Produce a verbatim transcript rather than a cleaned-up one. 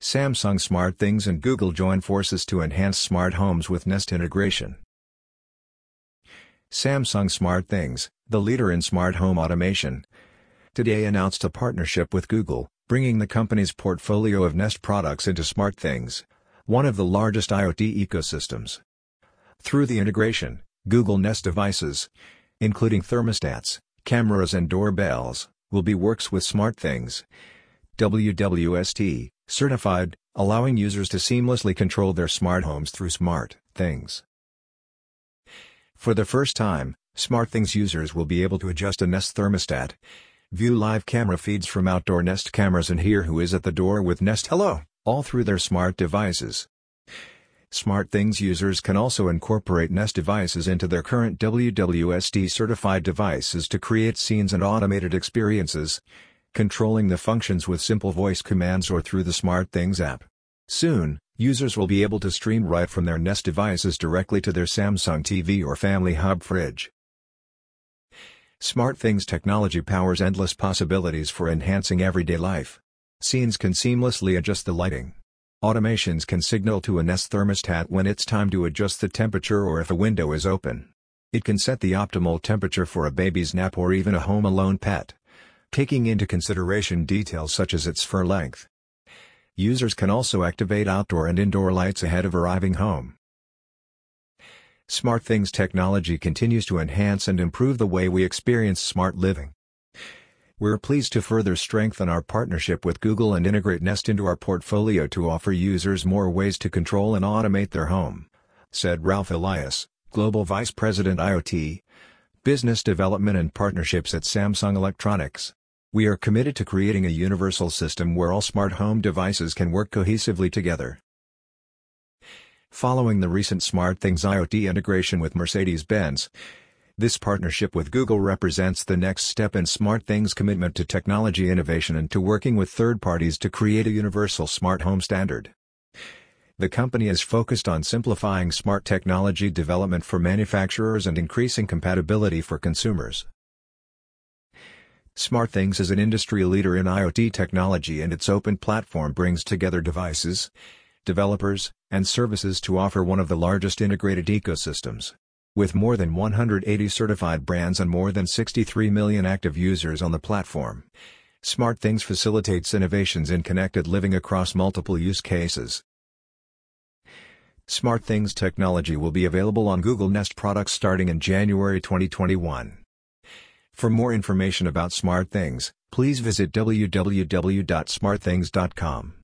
Samsung SmartThings and Google join forces to enhance smart homes with Nest integration. Samsung SmartThings, the leader in smart home automation, today announced a partnership with Google, bringing the company's portfolio of Nest products into SmartThings, one of the largest IoT ecosystems. Through the integration, Google Nest devices, including thermostats, cameras and doorbells, will be works with SmartThings W W S T certified, allowing users to seamlessly control their smart homes through SmartThings. For the first time, SmartThings users will be able to adjust a Nest thermostat, view live camera feeds from outdoor Nest cameras and hear who is at the door with Nest Hello, all through their smart devices. SmartThings users can also incorporate Nest devices into their current W W S T-certified devices to create scenes and automated experiences, controlling the functions with simple voice commands or through the SmartThings app. Soon, users will be able to stream right from their Nest devices directly to their Samsung T V or Family Hub fridge. SmartThings technology powers endless possibilities for enhancing everyday life. Scenes can seamlessly adjust the lighting. Automations can signal to a Nest thermostat when it's time to adjust the temperature or if a window is open. It can set the optimal temperature for a baby's nap or even a home-alone pet, taking into consideration details such as its fur length. Users can also activate outdoor and indoor lights ahead of arriving home. SmartThings technology continues to enhance and improve the way we experience smart living. We're pleased to further strengthen our partnership with Google and integrate Nest into our portfolio to offer users more ways to control and automate their home, said Ralph Elias, Global Vice President IoT, Business Development and Partnerships at Samsung Electronics. We are committed to creating a universal system where all smart home devices can work cohesively together. Following the recent SmartThings IoT integration with Mercedes-Benz, this partnership with Google represents the next step in SmartThings' commitment to technology innovation and to working with third parties to create a universal smart home standard. The company is focused on simplifying smart technology development for manufacturers and increasing compatibility for consumers. SmartThings is an industry leader in IoT technology, and its open platform brings together devices, developers, and services to offer one of the largest integrated ecosystems. With more than one hundred eighty certified brands and more than sixty-three million active users on the platform, SmartThings facilitates innovations in connected living across multiple use cases. SmartThings technology will be available on Google Nest products starting in January twenty twenty-one. For more information about SmartThings, please visit w w w dot smartthings dot com.